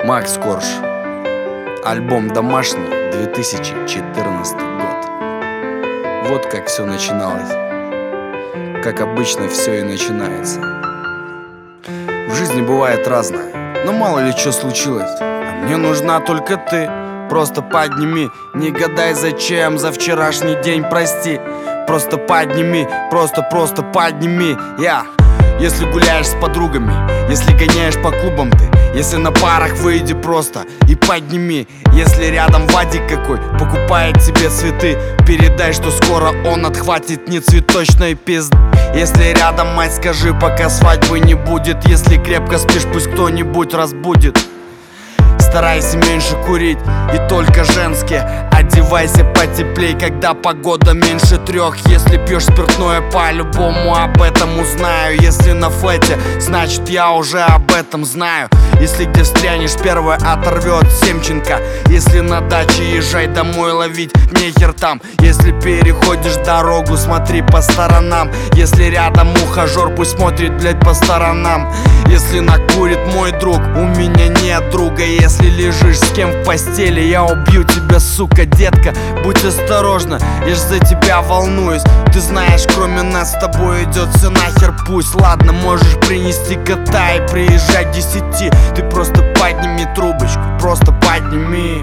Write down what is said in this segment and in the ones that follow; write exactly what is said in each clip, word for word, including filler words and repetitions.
Макс Корж. Альбом «Домашний», две тысячи четырнадцатый год. Вот как все начиналось. Как обычно все и начинается. В жизни бывает разное, но мало ли что случилось. А мне нужна только ты. Просто подними, не гадай зачем, за вчерашний день прости. Просто подними, просто-просто подними. Я Если гуляешь с подругами, если гоняешь по клубам ты, если на парах, выйди просто и подними. Если рядом Вадик какой покупает тебе цветы, передай, что скоро он отхватит не цветочной пизды. Если рядом мать, скажи, пока свадьбы не будет. Если крепко спишь, пусть кто-нибудь разбудит. Старайся меньше курить и только женские. Одевайся потеплей, когда погода меньше трех. Если пьешь спиртное, по-любому об этом узнаю. Если на флете, значит я уже об этом знаю. Если где встрянешь, первое оторвет Семченко. Если на даче, езжай домой ловить, нехер там. Если переходишь дорогу, смотри по сторонам. Если рядом ухажер, пусть смотрит, блядь, по сторонам. Если накурит мой друг, у меня нет друга. Если лежишь с кем в постели, я убью тебя, сука, детка. Будь осторожна, я ж за тебя волнуюсь. Ты знаешь, кроме нас с тобой идет все нахер пусть. Ладно, можешь принести кота и приезжать к десяти. Ты просто подними трубочку, просто подними.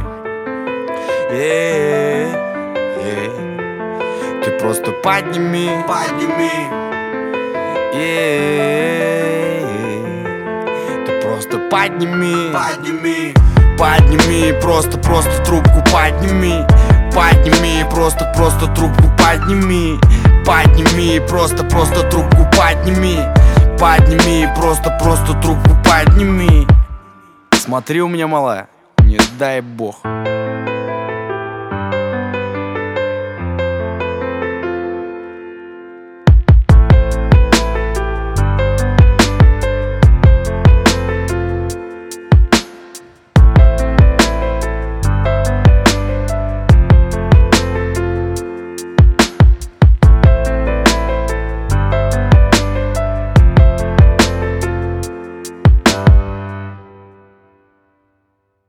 Э-э-э, э-э. Ты просто подними, подними. Э-э-э, ты просто подними, подними. Подними, просто-просто трубку подними. Подними, просто-просто трубку подними. Подними, просто-просто трубку подними. Подними, просто-просто трубку подними. Смотри у меня, малая, не дай бог.